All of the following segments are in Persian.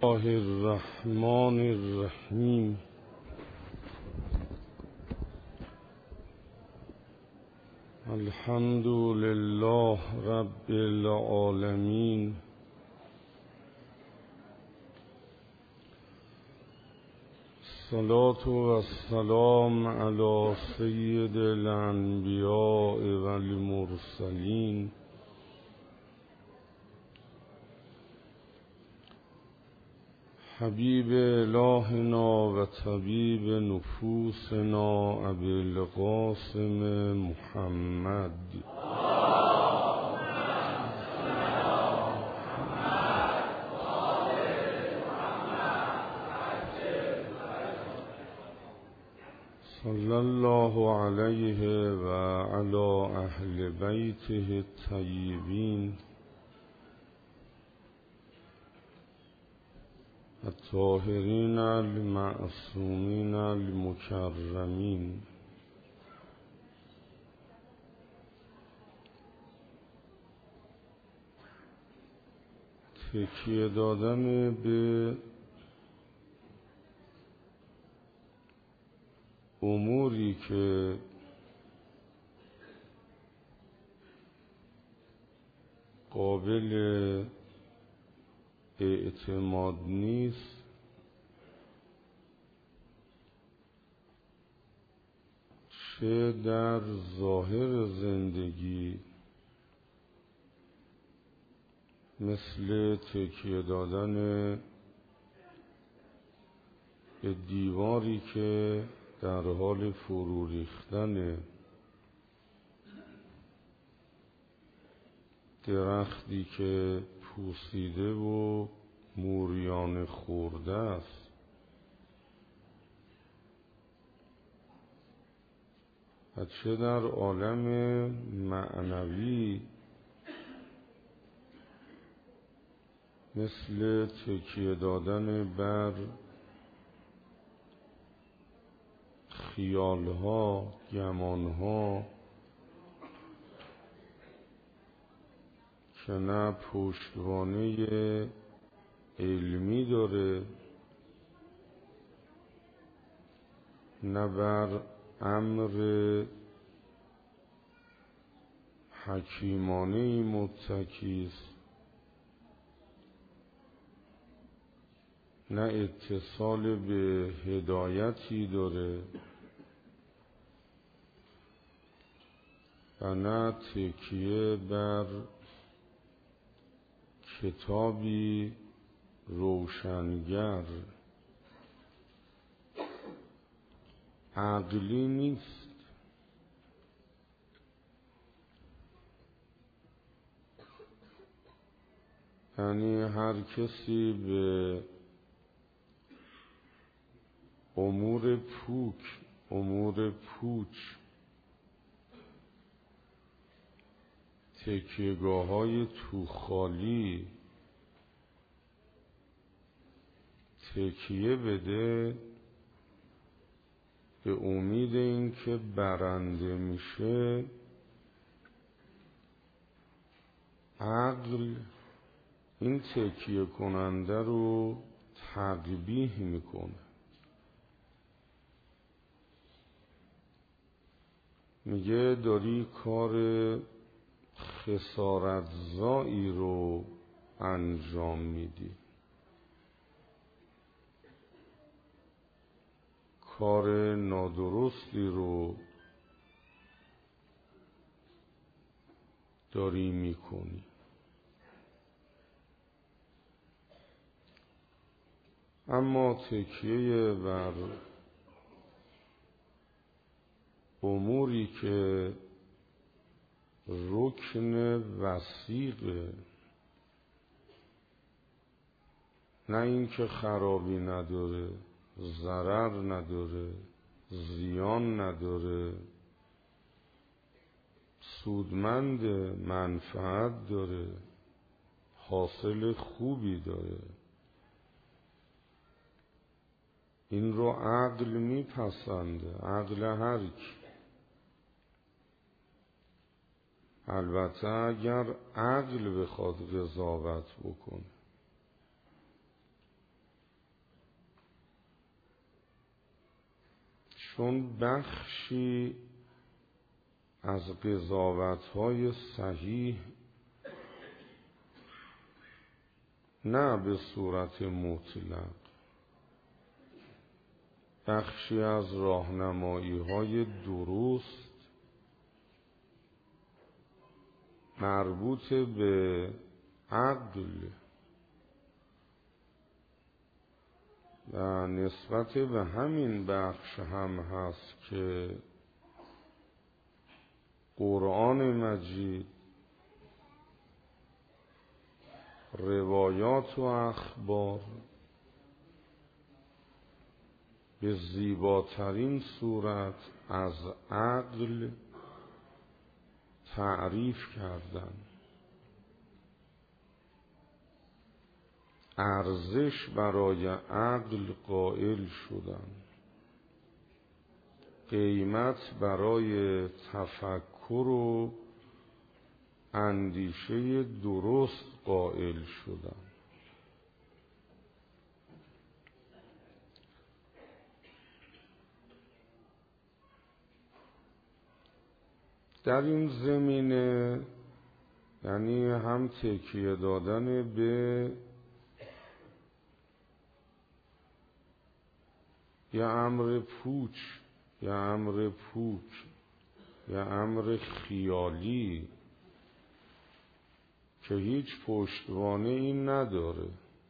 الله الرحمن الرحیم. الحمد لله رب العالمین. الصلاة والسلام علی سید الانبیاء والمرسلین حبیب الهنا و طبیب نفوسنا ابی القاسم محمد صلی الله علیه و علی اهل بیته الطیبین الطاهرین المعصومین المکرمین. تکیه دادن به اموری که قابل اعتماد نیست چه در ظاهر زندگی، مثل تکیه دادن به دیواری که در حال فرو ریختن، درختی که پوسیده و موریان خورده است، و چه در عالم معنوی مثل تکیه دادن بر خیالها، گمانها که نه پشتوانه علمی داره نه بر امر حکیمانه متکی است، نه اتصال به هدایتی داره و نه تکیه بر کتابی روشنگر. عقلی نیست. یعنی هر کسی به امور پوچ، تکیه‌گاه‌های توخالی تکیه بده به امید این که برنده میشه، عقل این تکیه کننده رو تقبیح میکنه، میگه داری کار خسارتزایی رو انجام میدی، کار نادرستی رو داری میکنی. اما تکیه بر اموری که رکن وثیقه، نه اینکه خرابی نداره، ضرر نداره، زیان نداره، سودمند، منفعت داره، حاصل خوبی داره، این رو عقل میپسنده، عقل هر کی. البته اگر عقل بخواد قضاوت بکنه، چون بخشی از قضاوت‌های صحیح نه به صورت مطلق، بخشی از راهنمایی‌های درست مربوط به عقل و نسبت به همین بخش هم هست که قرآن مجید روایات و اخبار به زیباترین صورت از عقل تعریف کردن، ارزش برای عقل قائل شدن، قیمت برای تفکر و اندیشه درست قائل شدن. در این زمینه یعنی هم تکیه دادن به یا امر پوچ یا امر پوک یا امر خیالی که هیچ پشتوانه این نداره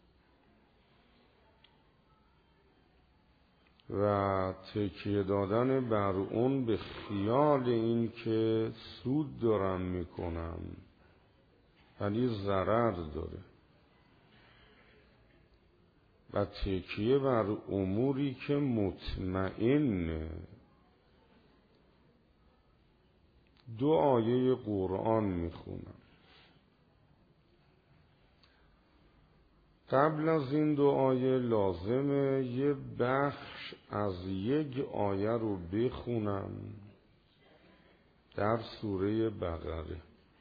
و تکیه دادن بر اون به خیال این که سود دارم میکنم ولی ضرر داره و تکیه بر اموری که مطمئنه. دو آیه قرآن میخونم. قبل از این دو آیه لازمه یه بخش از یک آیه رو بخونم در سوره بقره،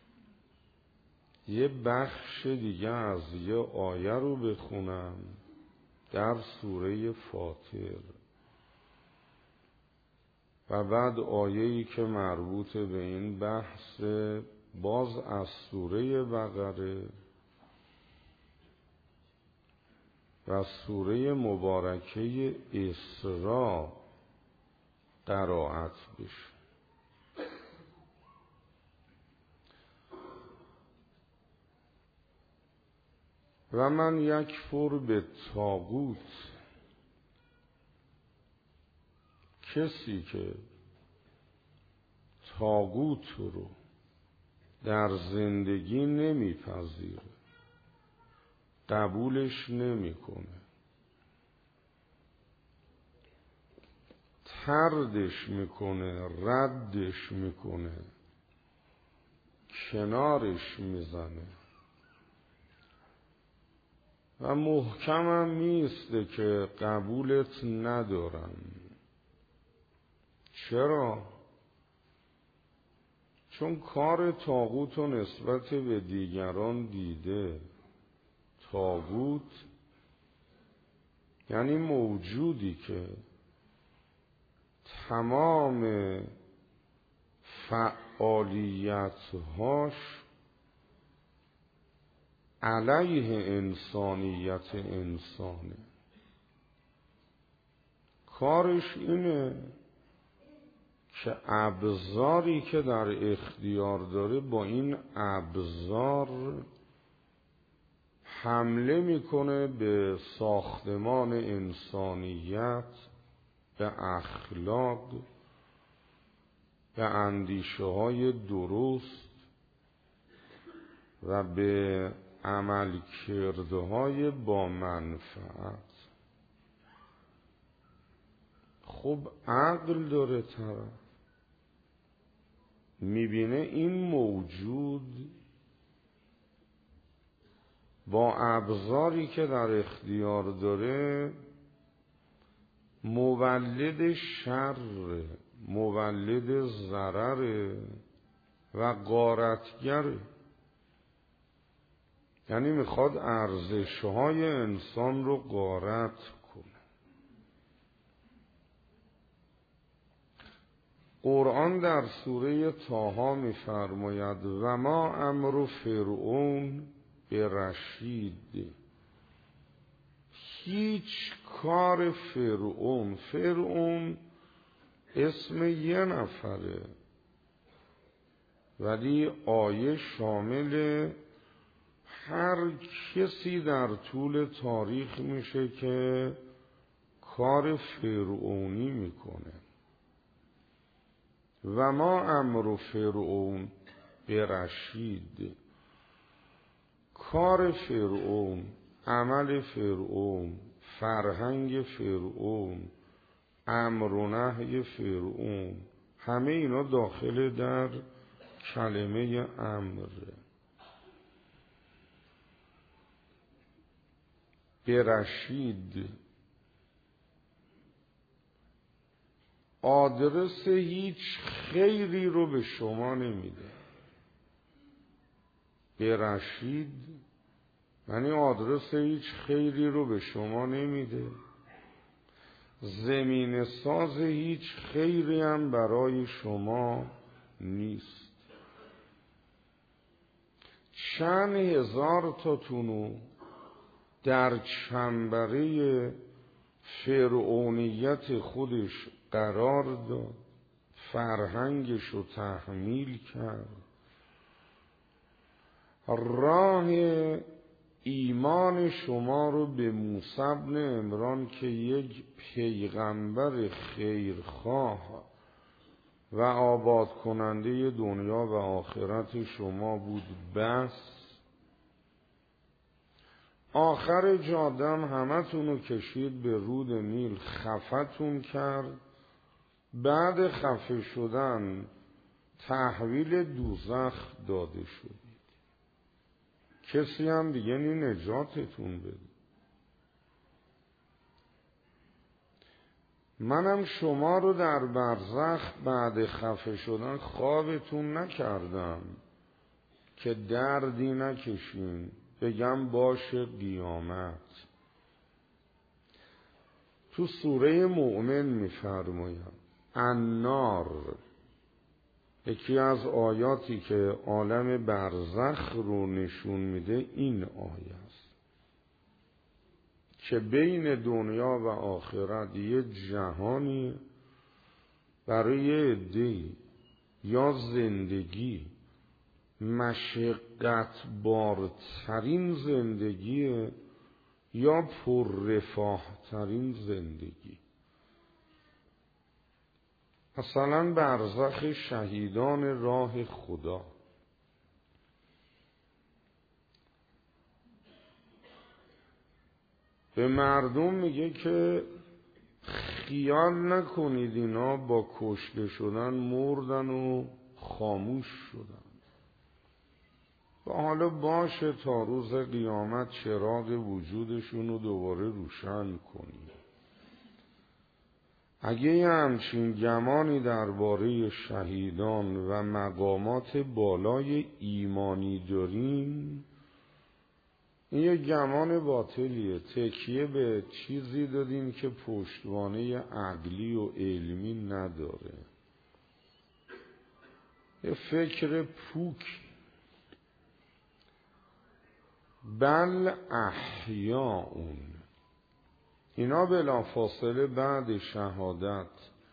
یه بخش دیگه از یه آیه رو بخونم در سوره فاطر و بعد آیه‌ای که مربوط به این بحث باز از سوره بقره و سوره مبارکه اسراء قرائت بشه. و من یکفر به طاغوت، کسی که طاغوت رو در زندگی نمیپذیره، قبولش نمیکنه، طردش میکنه، ردش میکنه، کنارش میزنه و محکمم نیسته که قبولت ندارم. چرا؟ چون کار طاغوت و نسبت به دیگران دیده. طاغوت یعنی موجودی که تمام فعالیت‌هاش علیه انسانیت انسانه. کارش اینه که ابزاری که در اختیار داره با این ابزار حمله میکنه به ساختمان انسانیت، به اخلاق، به اندیشه های درست و به عمل کرده های با منفعت. خب عقل داره طرف، میبینه این موجود با ابزاری که در اختیار داره مولد شر، مولد ضرر و غارتگر، یعنی میخواد ارزش‌های انسان رو غارت کنه. قرآن در سوره طه می‌فرماید و ما امر فرعون برشید. هیچ کار فرعون اسم یه نفره، ولی آیه شامل هر کسی در طول تاریخ میشه که کار فرعونی میکنه. و ما امر فرعون برشید. کار فرعون، عمل فرعون، فرهنگ فرعون، امر و نهی فرعون، همه اینا داخل در کلمه امر. برشید آدرس هیچ خیری رو به شما نمیده. برشید یعنی آدرس هیچ خیری رو به شما نمیده. زمین ساز هیچ خیری هم برای شما نیست. چند هزار تاتونو در چنبره فرعونیت خودش قرار داد، فرهنگش رو تحمیل کرد، راه ایمان شما رو به موسی بن عمران که یک پیغمبر خیرخواه و آباد کننده دنیا و آخرت شما بود بس. آخر جادم همتون رو کشید به رود نیل، خفتون کرد. بعد خفه شدن تحویل دوزخ داده شدید. کسی هم دیگه نجاتتون بده. منم شما رو در برزخ بعد خفه شدن خوابتون نکردم که دردی نکشین، بگم باشه قیامت. تو سوره مؤمن میفرماید النار، یکی از آیاتی که عالم برزخ رو نشون میده این آیه است که بین دنیا و آخرت یه جهانی برای عده‌ای یا زندگی مشقت بارترین زندگی یا پررفاه ترین زندگی. مثلا برزخ شهیدان راه خدا. به مردم میگه که خیال نکنید اینا با کشته شدن مردن و خاموش شدن. و حالا باشه تا روز قیامت چراغ وجودشون رو دوباره روشن کنید. اگه یه همچین گمانی درباره شهیدان و مقامات بالای ایمانی دارین، این یه گمان باطلیه. تکیه به چیزی دادین که پشتوانه عقلی و علمی نداره. یه فکر پوک. بل احیاءون، اینا بلافاصله بعد شهادت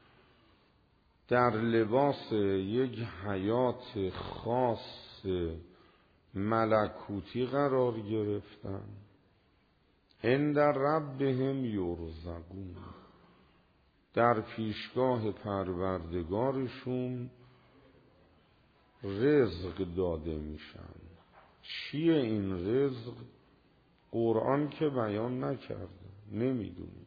در لباس یک حیات خاص ملکوتی قرار گرفتن. عند ربهم یرزقون، در پیشگاه پروردگارشون رزق داده میشن. چیه این رزق؟ قرآن که بیان نکرده، نمیدونی.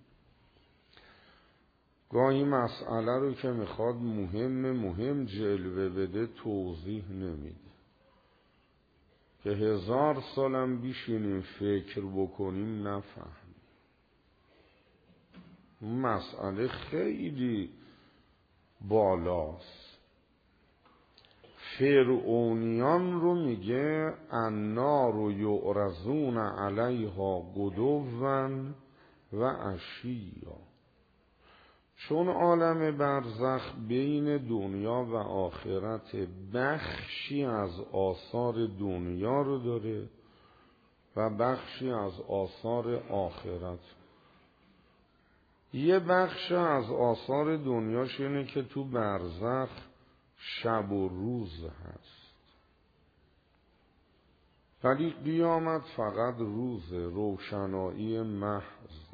گاهی مسئله رو که میخواد مهم جلوه بده توضیح نمیده که 1000 سالم بیشینیم فکر بکنیم نفهم. مسئله خیلی بالاست. فرعونیان رو میگه النار یعرضون علیها غدوا و عشیا. چون عالم برزخ بین دنیا و آخرت بخشی از آثار دنیا رو داره و بخشی از آثار آخرت. یه بخش از آثار دنیاش اینه که تو برزخ شب و روز هست، ولی قیامت فقط روز، روشنایی محض.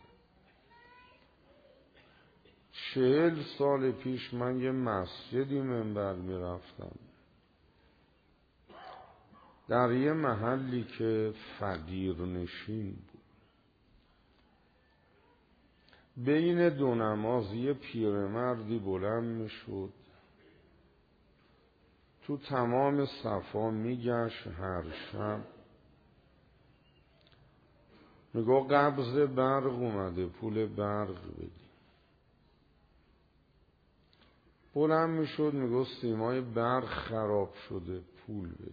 40 سال پیش من یه مسجدی منبر میرفتم در یه محلی که فقیر نشین بود. بین دو نماز یه پیرمردی بلند میشد، تو تمام صفا میگشت هر شب، میگو قبض برق اومده، پول برق بدی. بلند میشد میگو سیمای برق خراب شده، پول بدی.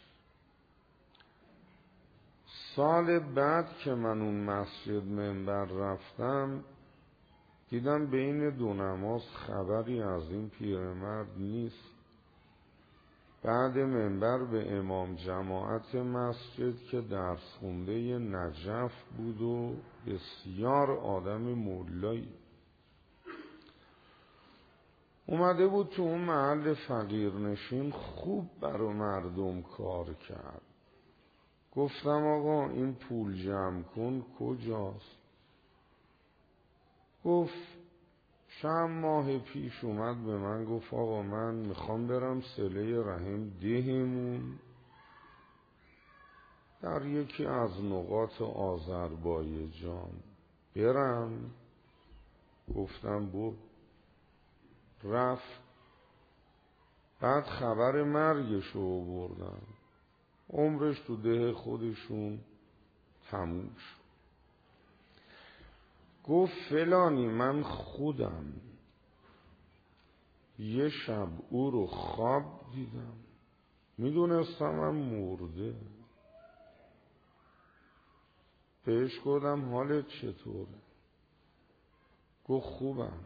سال بعد که من اون مسجد منبر رفتم، دیدم بین دو نماز خبری از این پیرمرد نیست. بعد منبر به امام جماعت مسجد که درس خونده نجف بود و بسیار آدم مولایی، اومده بود تو اون محل فقیرنشین، خوب برا مردم کار کرد. گفتم آقا این پول جمع کن کجاست؟ گفت چند ماه پیش اومد به من گفت آقا من میخوام برم صله رحم دهمون در یکی از نقاط آذربایجان برم. گفتم برو. رفت. بعد خبر مرگشو آوردن، عمرش تو ده خودشون تموم شد. گفت فلانی من خودم یه شب او رو خواب دیدم، میدونستم هم مرده. بهش گفتم حالت چطوره؟ گفت خوبم.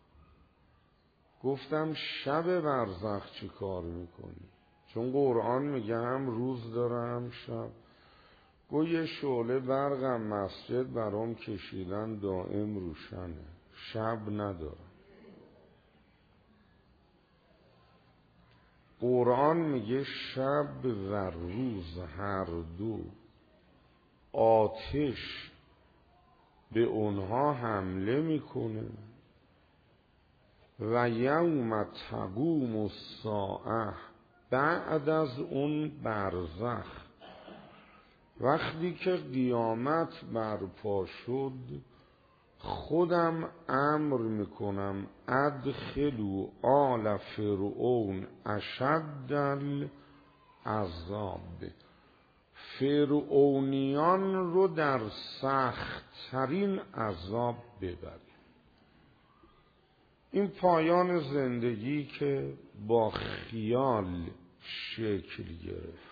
گفتم شب برزخ چی کار میکنی؟ چون قرآن میگه هم روز داره هم شب. گفت یه شعله برقم مسجد برام کشیدن دائم روشنه، شب نداره. قرآن میگه شب و روز هر دو آتش به اونها حمله میکنه و یوم تقوم الساعه، بعد از اون برزخ وقتی که قیامت برپا شد خودم امر میکنم ادخلوا آل فرعون اشد العذاب، فرعونیان رو در سخت ترین عذاب ببرید. این پایان زندگی که با خیال شکل گرفت.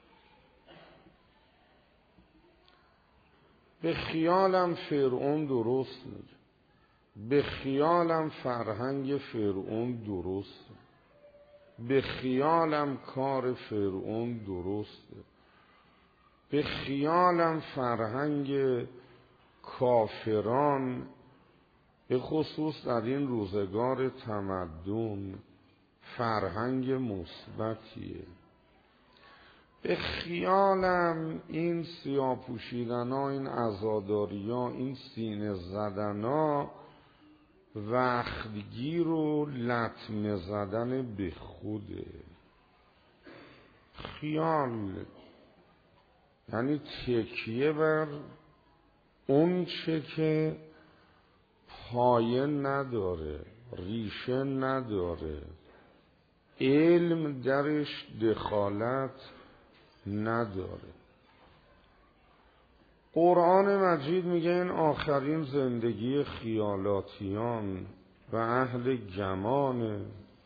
به خیالم فرعون درست میگه، به خیالم فرهنگ فرعون درسته، به خیالم کار فرعون درسته، به خیالم فرهنگ کافران به خصوص در این روزگار تمدن فرهنگ مثبتیه. به خیالم این سیاه پوشیدن ها، این عزاداری ها، این سینه زدن ها وقتگیر و لطمه زدن به خوده. خیال یعنی تکیه بر اون چه که پایه نداره، ریشه نداره، علم درش دخالت نداره. قرآن مجید میگه این آخرین زندگی خیالاتیان و اهل گمانه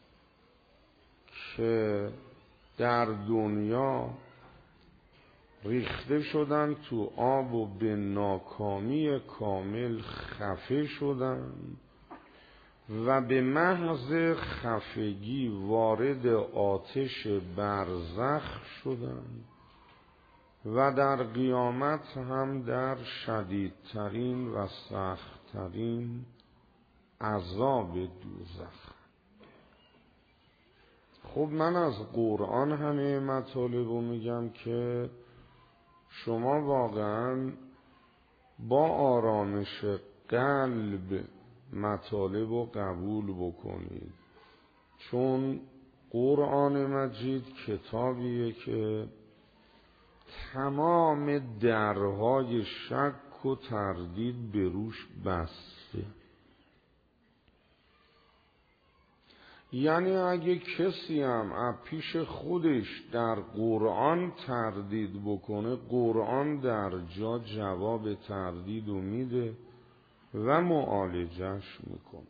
که در دنیا ریخته شدن تو آب و به ناکامی کامل خفه شدن و به محض خفگی وارد آتش برزخ شدند و در قیامت هم در شدیدترین و سختترین عذاب دوزخ. خب من از قرآن همه مطالب رو میگم که شما واقعا با آرامش قلب مطالب رو قبول بکنید، چون قرآن مجید کتابیه که تمام درهای شک و تردید به روش بسته. یعنی اگه کسی هم از پیش خودش در قرآن تردید بکنه، قرآن در جا جواب تردید رو میده و معالجش میکنه.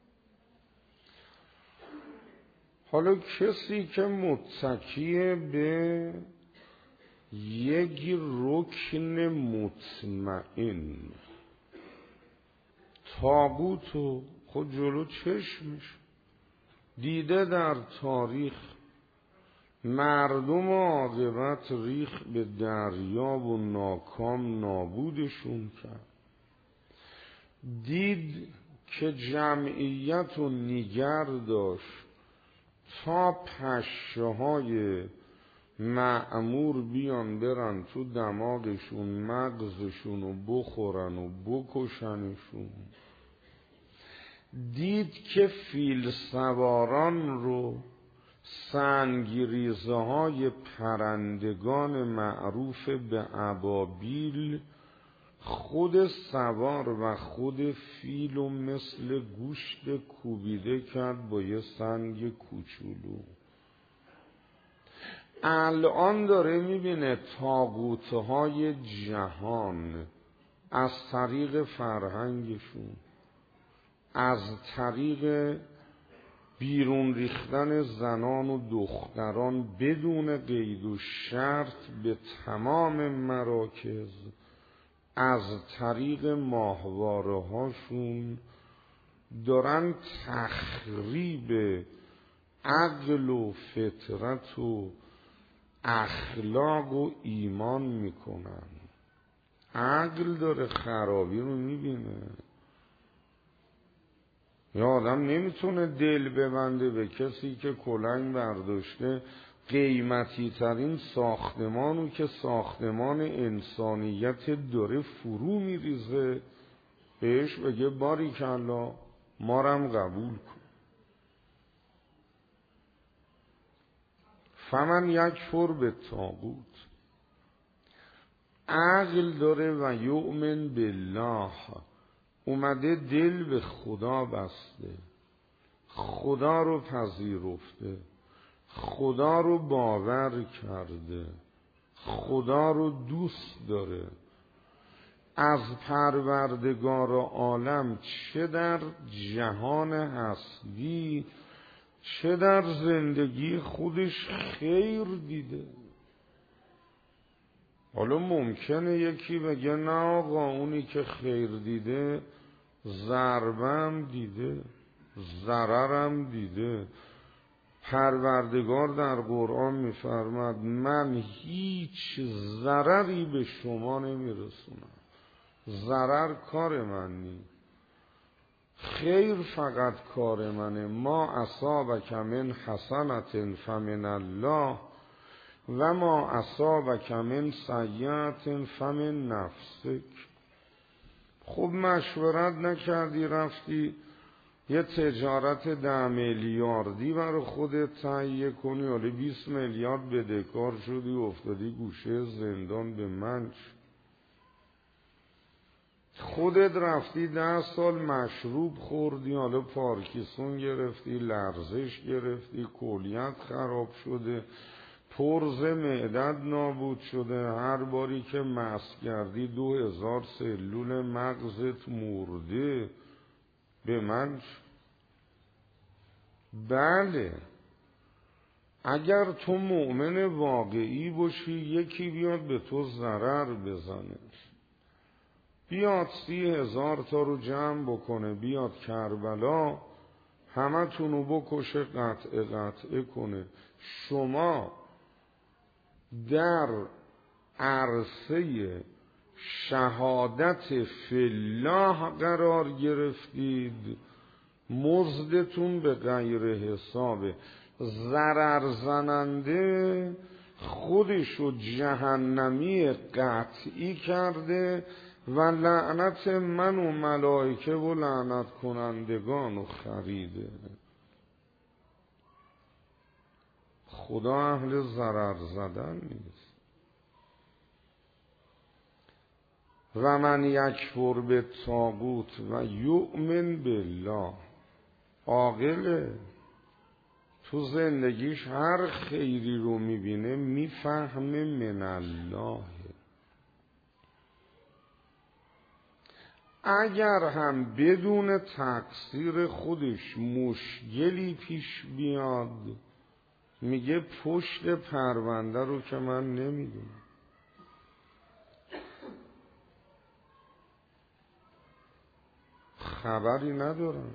حالا کسی که متکی به یک رکن مطمئن، طاغوت خود جلو چشمش دیده در تاریخ مردم عاقبت ریخ به دریا و ناکام نابودشون کرد، دید که جمعیت رو نگر داشت تا پشه‌های مأمور بیان برن تو دماغشون مغزشون رو بخورن و بکشنشون، دید که فیل سواران رو سنگریزه های پرندگان معروف به ابابیل خود سوار و خود فیل و مثل گوشت کوبیده کرد با یه سنگ کوچولو. الان داره میبینه طاغوت‌های جهان از طریق فرهنگشون، از طریق بیرون ریختن زنان و دختران بدون قید و شرط به تمام مراکز، از طریق ماهواره هاشون دارن تخریب عقل و فطرت و اخلاق و ایمان میکنن. عقل داره خرابی رو میبینه. یا آدم نمیتونه دل ببنده به کسی که کلنگ برداشته قیمتی ترین ساختمانو که ساختمان انسانیت داره فرو میریزه بهش بگه باریکلا مارم قبول کن. فمن یکفر به طاغوت، عقل داره و یؤمن بالله، اومده دل به خدا بسته، خدا رو پذیرفته، خدا رو باور کرده، خدا رو دوست داره، از پروردگار عالم چه در جهان هستی چه در زندگی خودش خیر دیده. حالا ممکنه یکی بگه نه آقا اونی که خیر دیده ضربم دیده ضررم دیده. پروردگار در قرآن میفرماد من هیچ ضرری به شما نمیرسونم، ضرر کار من نیست، خیر فقط کار منه. ما اصابک من حسنة فمن الله و ما اصابک من سیئة فمن نفسک. خب مشورت نکردی رفتی یه تجارت 10 میلیاردی برای خودت تهیه کنی، حالا 20 میلیارد بدهکار شدی افتادی گوشه زندان به منچ. خودت رفتی 10 سال مشروب خوردی، حالا پارکینسون گرفتی، لرزش گرفتی، کلیت خراب شده، پرز معدت نابود شده، هر باری که مست کردی 2000 سلول مغزت مرده به من. بله اگر تو مؤمن واقعی باشی یکی بیاد به تو ضرر بزنه، بیاد 30,000 تا رو جمع بکنه بیاد کربلا همه تونو بکشه، قطعه کنه. شما در عرصه شهادت فی‌الله قرار گرفتید، مزدتون به غیر حسابه. ضرر زننده خودشو جهنمی قطعی کرده و لعنت من و ملائکه و لعنت کنندگانو خریده. خدا اهل ضرر زدن نیست. و من یکفر به طاغوت و یؤمن بالله، عاقله، تو زندگیش هر خیری رو میبینه میفهمه من الله. اگر هم بدون تقصیر خودش مشکلی پیش بیاد، میگه پشت پرونده رو که من نمیدونم. خبری ندارم.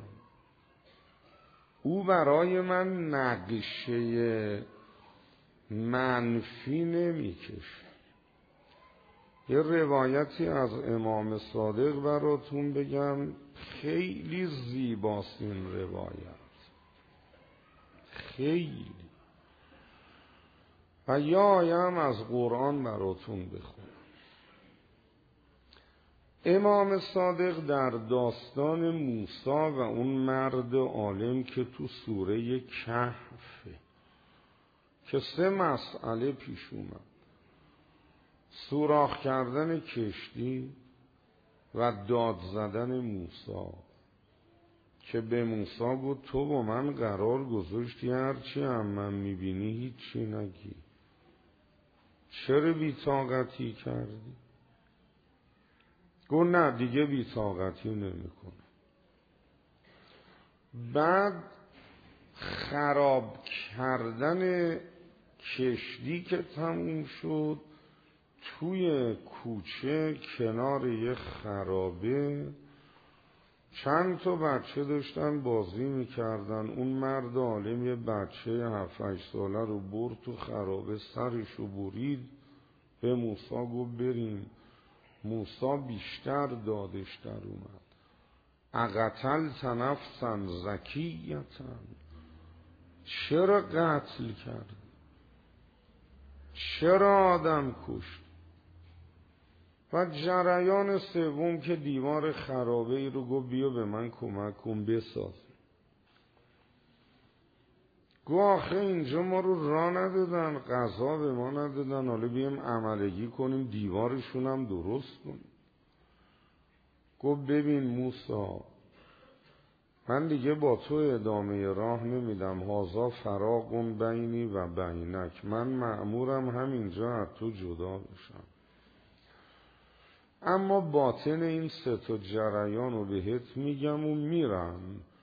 او برای من نقشه منفی نمیکشه. یه روایتی از امام صادق براتون بگم، خیلی زیباست این روایت، خیلی. و یا آیه هم از قرآن براتون بخونم. امام صادق در داستان موسی و اون مرد عالم که تو سوره کهف که 3 مسئله پیش اومد: سوراخ کردن کشتی و داد زدن موسی، که به موسی گفت تو با من قرار گذاشتی هرچی هم من میبینی هیچی نگی، چرا بی‌طاقتی کردی؟ گفت نه دیگه بی‌طاقتی نمی‌کنم. بعد خراب کردن کشتی که تموم شد، توی کوچه کنار یه خرابه چند تا بچه داشتن بازی میکردن. اون مرد عالم یه بچه 7-8 ساله رو برد تو خرابه، سرشو برید، به موسی گفت بریم. موسی بیشتر دادش در اومد: اقتلت نفسا زکیة، چرا قتل کرد؟ چرا آدم کشت؟ و جریان سوم که دیوار خرابه ای رو گفت بیا به من کمک کن بساز. گفت آخه اینجا ما رو راه ندادن، غذا به ما ندادن، حالا بیایم عملگی کنیم دیوارشون هم درست کنیم. گفت ببین موسی، من دیگه با تو ادامه راه نمیدم، هذا فراق بینی و بینک، من مأمورم همینجا از تو جدا بشم، اما باطن این 3 تا جریان رو بهت میگم و میرم.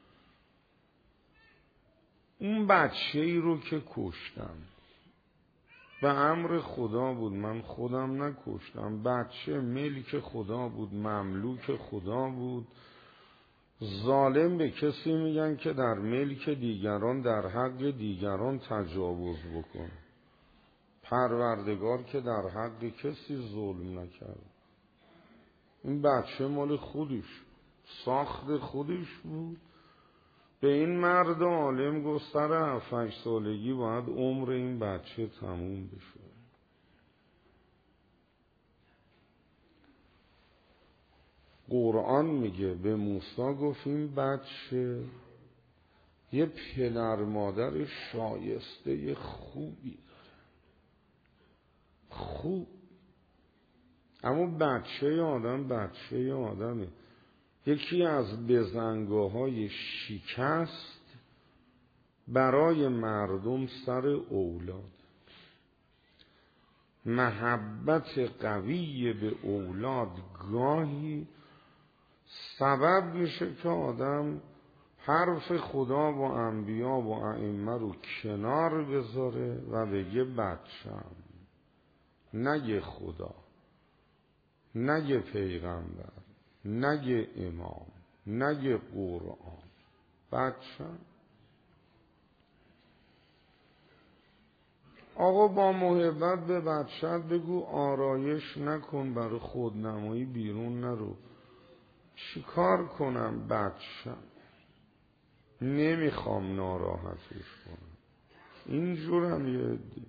اون بچه ای رو که کشتم به امر خدا بود، من خودم نکشتم. بچه ملک خدا بود، مملوک خدا بود. ظالم به کسی میگن که در ملک دیگران در حق دیگران تجاوز بکنه. پروردگار که در حق کسی ظلم نکرد. این بچه مال خودش، ساخت خودش بود. به این مرد عالم گفت سر 7-8 سالگی باید عمر این بچه تموم بشه. قرآن میگه به موسی گفت این بچه یه پدر مادر شایسته خوبی داره، خوب، اما بچه آدمه. یکی از بزنگاه‌های شکست برای مردم سر اولاد. محبت قوی به اولاد گاهی سبب میشه که آدم حرف خدا و انبیا و ائمه رو کنار بذاره و بگه بچم، نگه خدا، نگه پیغمبر، نگه امام، نگه قرآن. بچه. آقا با محبت به بچه‌ت بگو آرایش نکن، برای خودنمایی بیرون نرو. چی کار کنم بچه‌م؟ نمیخوام ناراحتش کنم. اینجور هم یه عده.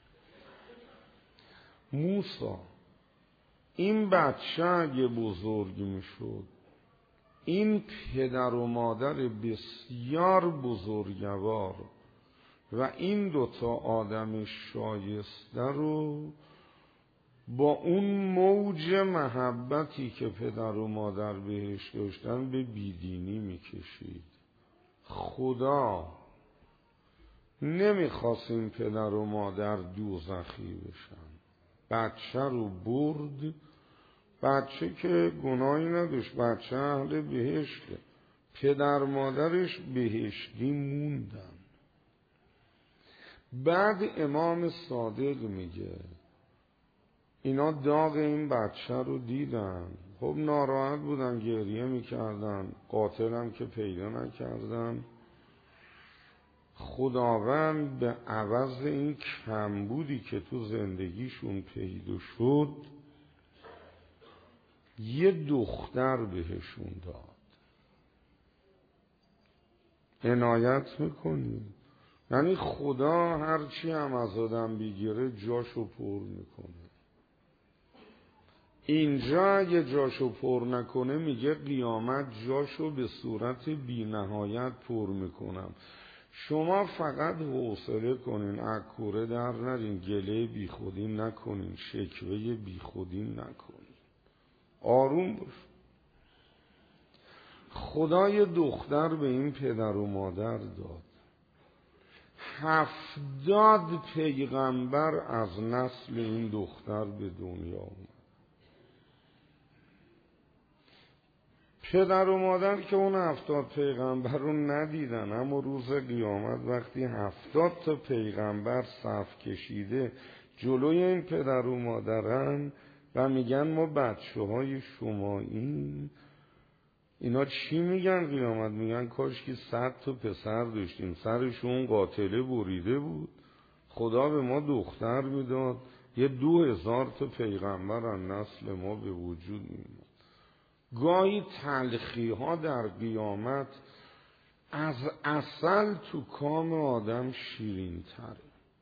موسی این بچه اگه بزرگ میشد، این پدر و مادر بسیار بزرگوار و این دوتا آدم شایسته رو با اون موج محبتی که پدر و مادر بهش داشتن به بیدینی میکشید. خدا نمیخواست این پدر و مادر دوزخی بشن. بچه رو برد، بچه که گناهی نداشت، بچه اهل بهشته، پدر مادرش بهشتی موندن. بعد امام صادق میگه اینا داغ این بچه رو دیدن، خب ناراحت بودن، گریه میکردن، قاتلم که پیدا نکردن. خداوند به عوض این کمبودی که تو زندگیشون پیدا شد یه دختر بهشون داد. عنایت میکنید؟ یعنی خدا هرچی هم از آدم بگیره جاشو پر میکنه. اینجا اگه جاشو پر نکنه میگه قیامت جاشو به صورت بی نهایت پر میکنم. شما فقط حوصله کنین، عکوره در نرین، گله بی خودی نکنین، شکوه بی خودی نکنین، آروم باش. خدای دختر به این پدر و مادر داد. 70 پیغمبر از نسل این دختر به دنیا اومد. پدر و مادر که اون 70 پیغمبر رو ندیدن، اما روز قیامت وقتی 70 تا پیغمبر صف کشیده جلوی این پدر و مادرن و میگن ما بچه های شماییم، اینا چی میگن قیامت؟ میگن کاش که 100 تا پسر داشتیم، سرشون قاتله بریده بود، خدا به ما دختر میداد، یه 2000 تا پیغمبر از نسل ما به وجود میاد. گاهی تلخی ها در قیامت از عسل تو کام آدم شیرین تره،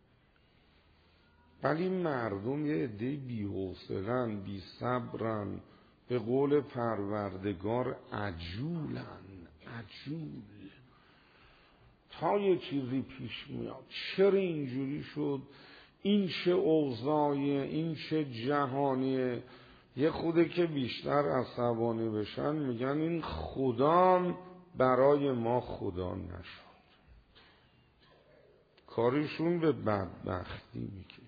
ولی مردم یه عده بی‌حوصله‌ان، بی‌صبرن، به قول پروردگار عجولن. عجول تا یه چیزی پیش میاد، چرا اینجوری شد، این چه اوضاعیه، این چه جهانیه. یه خوده که بیشتر عصبانی بشن میگن این خدا برای ما خدا نشد. کارشون به بدبختی میکشه،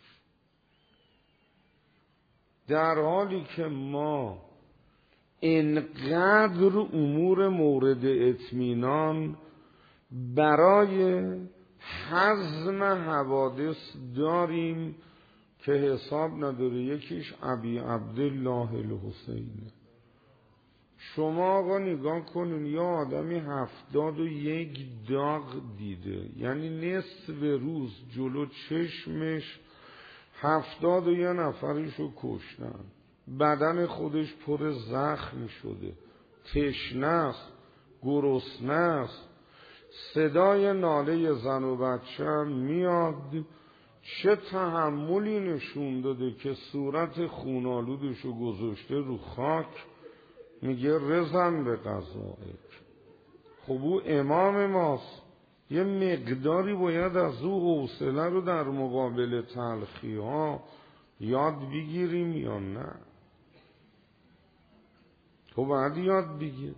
در حالی که ما انقدر امور مورد اطمینان برای هضم حوادث داریم که حساب نداره. یکیش ابی عبدالله الحسینه. شما آقا نگاه کنین، یا آدمی 71 داغ دیده، یعنی نصف روز جلو چشمش 71 نفرشو کشتن، بدن خودش پر زخم شده، تشنه است، گرسنه است، صدای ناله زن و بچه هم میاد. چه تحملی نشون داده که صورت خونالودشو گذاشته رو خاک، میگه رزن به قضایک. خب او امام ماست، یه مقداری باید از او حوصله رو در مقابل تلخی ها یاد بگیریم یا نه؟ خب باید یاد بگیریم.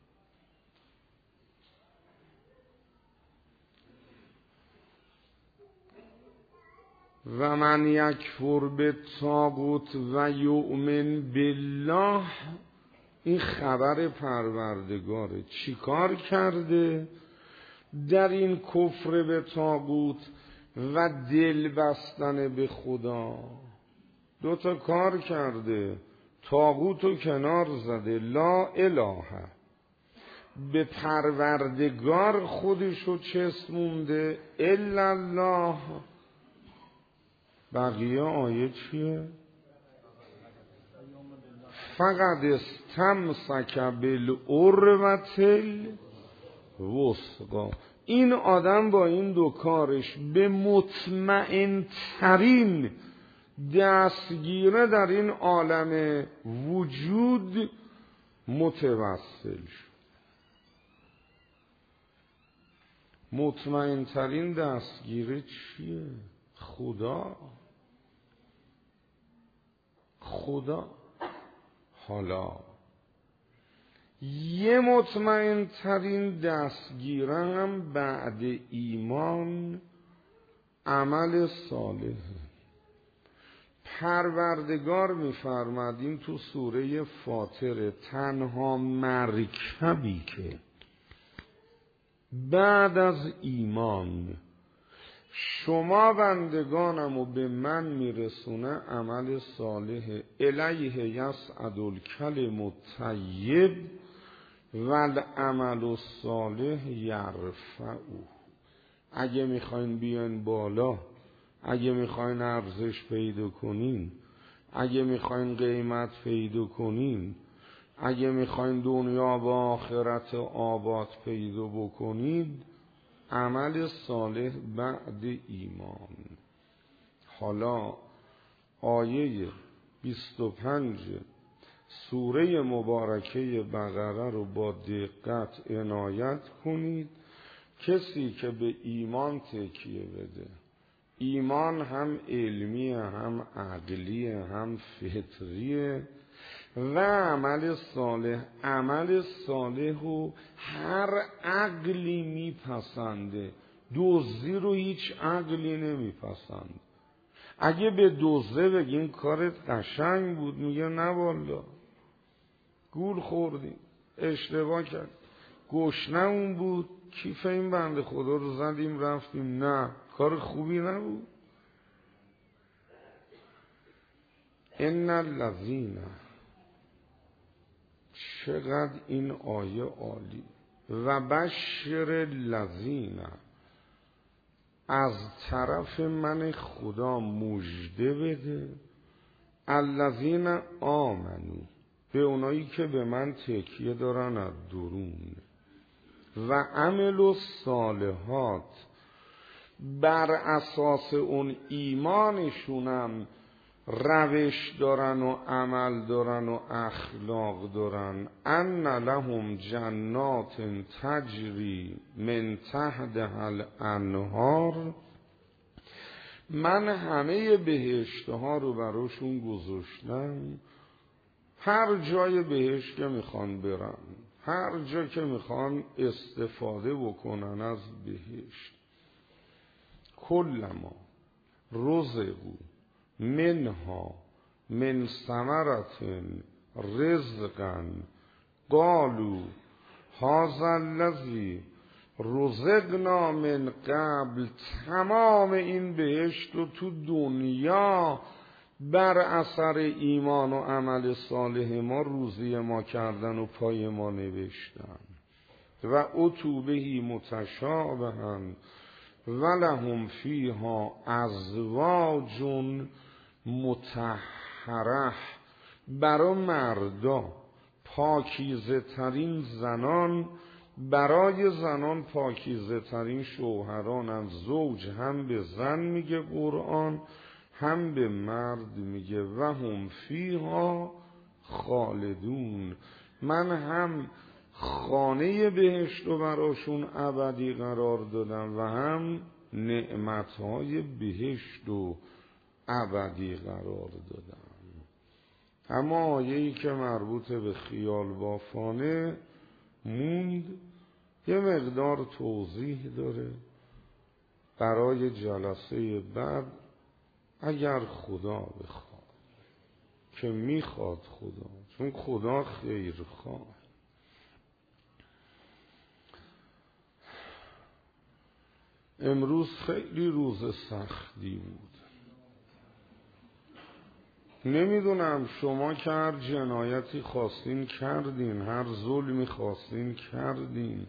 و من یکفر بالطاغوت و یؤمن بالله، این خبر پروردگاره. چی کار کرده در این کفر به طاغوت و دل بستن به خدا؟ 2 تا کار کرده. طاغوت رو کنار زده، لا اله، به پروردگار خودشو چسبونده الا الله. بقیه آیه چیه؟ فقد استمسک بالعروة الوثقی. این آدم با این دو کارش به مطمئن ترین دستگیره در این عالم وجود متوسل شد. مطمئن ترین دستگیره چیه؟ خدا. حالا یه مطمئن ترین دستگیره هم بعد ایمان عمل صالح. پروردگار می‌فرمادیم تو سوره فاطر تنها مرکبی که بعد از ایمان شما بندگانمو به من میرسونه عمل صالح. الیه یصعد الکلم الطیب والعمل الصالح یرفعه. اگه میخواین بیان بالا، اگه میخواین ارزش پیدا کنین، اگه میخواین قیمت پیدا کنین، اگه میخواین دنیا و آخرت آباد پیدا بکنید، عمل صالح بعد ایمان. حالا آیه 25 سوره مبارکه بقره رو با دقت عنایت کنید. کسی که به ایمان تکیه بده، ایمان هم علمیه، هم عقلیه، هم فطریه، و عمل صالح. عمل صالح رو هر عقلی میپسنده، دزدی رو هیچ عقلی نمیپسند. اگه به دزده بگین کارت قشنگ بود، میگه نه والا گول خوردیم، اشتباه کرد، گشنه اون بود، کیف این بنده خدا رو زدیم رفتیم، نه کار خوبی نبود. ان الذین، چقدر این آیه عالی. و بشر الذین، از طرف من خدا مژده بده، الذین آمنو، به اونایی که به من تکیه دارن از درون، و عملوا الصالحات، بر اساس اون ایمانشونم روش دارن و عمل دارن و اخلاق دارن، ان لهم جنات تجری من تحتها الانهار، من همه بهشتها رو براشون گذاشتم. هر جای بهشت که میخوان برن، هر جا که میخوان استفاده بکنن از بهشت، کلما رزقوا منها من ثمرة رزقا قالوا هذا الذی رزقنا من قبل. تمام این بهشت رو تو دنیا بر اثر ایمان و عمل صالح ما روزی ما کردن و پای ما نوشتن. و اتوا بهی متشابها ولهم فیها ازواج مطهره، برای مردا پاکیزه ترین زنان، برای زنان پاکیزه ترین شوهران. از زوج هم به زن میگه قرآن، هم به مرد میگه و هم فیها خالدون. من هم خانه بهشت رو براشون ابدی قرار دادم و هم نعمتهای بهشت رو ابدی قرار دادم. اما آیه‌ای که مربوط به خیال بافانه موند، یه مقدار توضیح داره برای جلسه بعد، اگر خدا بخواد، که میخواد خدا، چون خدا خیرخواه. امروز خیلی روز سختی بود. نمیدونم شما که هر جنایتی خواستین کردین، هر ظلمی خواستین کردین،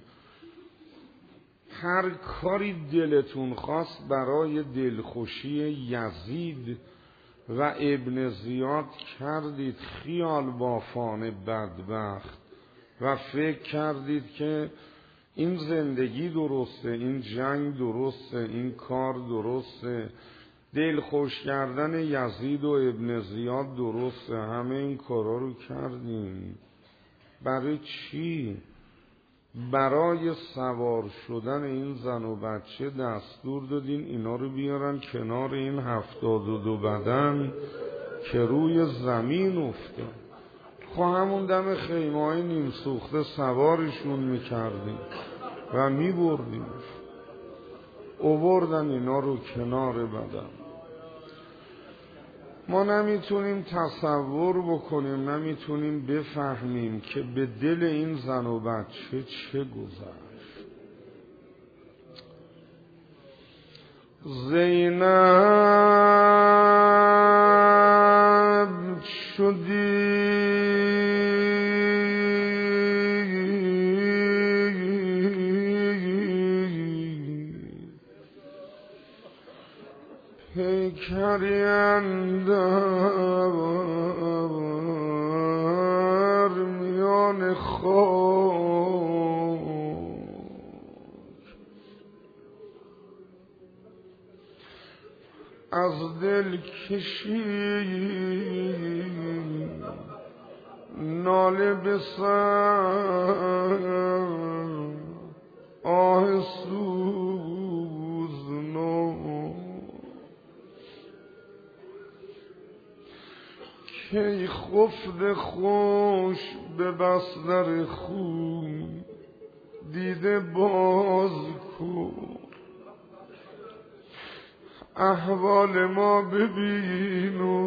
هر کاری دلتون خواست برای دلخوشی یزید و ابن زیاد کردید، خیال بافان بدبخت، و فکر کردید که این زندگی درسته، این جنگ درسته، این کار درسته، دلخوش کردن یزید و ابن زیاد درسته. همه این کارا رو کردیم. برای چی؟ برای سوار شدن این زن و بچه دستور دادین اینا رو بیارن کنار این 72 بدن که روی زمین افتاد. خب همون دم خیمه‌های نیم سوخته سوارشون میکردیم و میبردیم، اووردن اینا رو کنار بدن. ما نمیتونیم تصور بکنیم، نمیتونیم بفهمیم که به دل این زن و بچه چه گذشت. زینب شدی پیکری اندر میان خاک، از دل کشید ناله به سر، آه سوزناک، کی خفت خوش به بستر خون، دیده باز کن احوال ما ببین و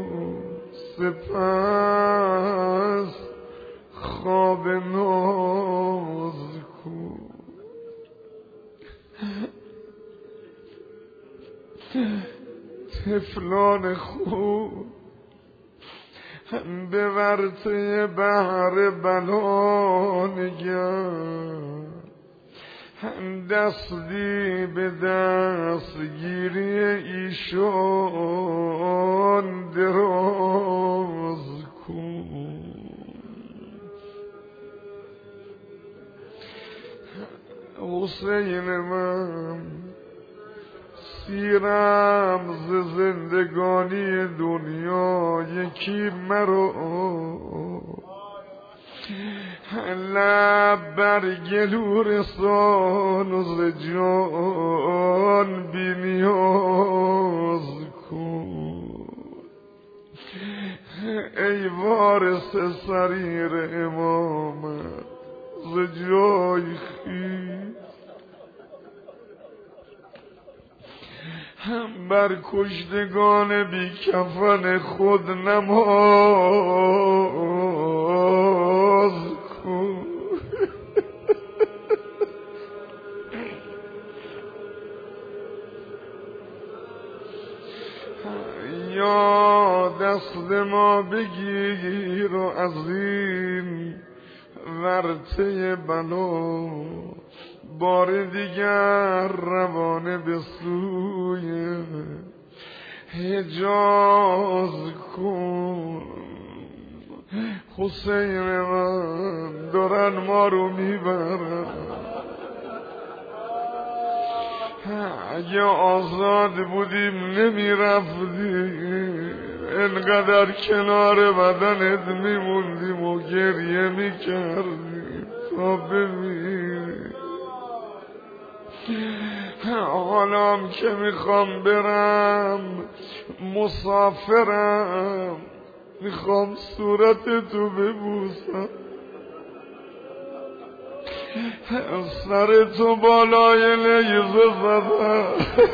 سپس خواب ناز کن. طفلان خود به ورطه بحر بلا نگر، دستی به دستگیری ایشان دراز کن. حسین من سیرم ز زندگانی دنیا یکی مرا، لب بر گلو رسان و ز جان بی نیاز کن. ای وارث سریر امامت ز جای خویش، هم بر کشتگان بی کفن خود نماز کن. یا دست ما بگیر و از این ورطه بلا بار دیگر روانه به سوی حجاز کن. حسین من دارن ما رو میبرن، اگه آزاد بودیم نمیرفتیم، انقدر کنار بدنت میموندیم و گریه میکردیم تا ببینیم. حالام که میخوام برم مسافرم، میخوام صورت تو ببوسم، سر تو بالای نیزه زدم،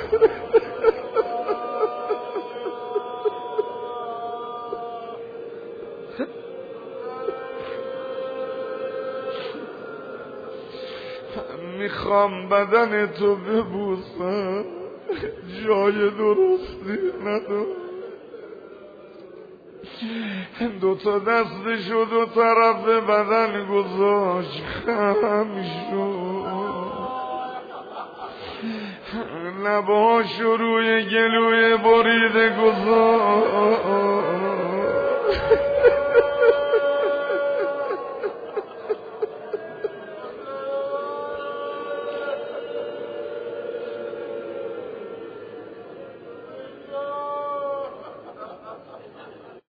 میخوام بدن تو ببوسم، جای درستی ندارم. دوتا دستشو دو طرف بدن گذاشت، خم شد، لبهاشو روی گلوی بریده گذاشت.